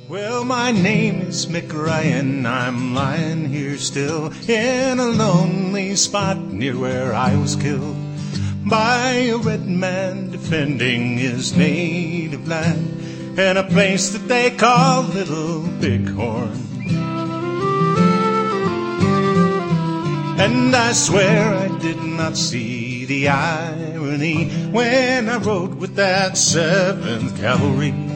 Well, my name is Mick Ryan. I'm lying here still in a lonely spot near where I was killed by a red man defending his native land in a place that they call Little Bighorn. And I swear I did not see the irony when I rode with that 7th Cavalry.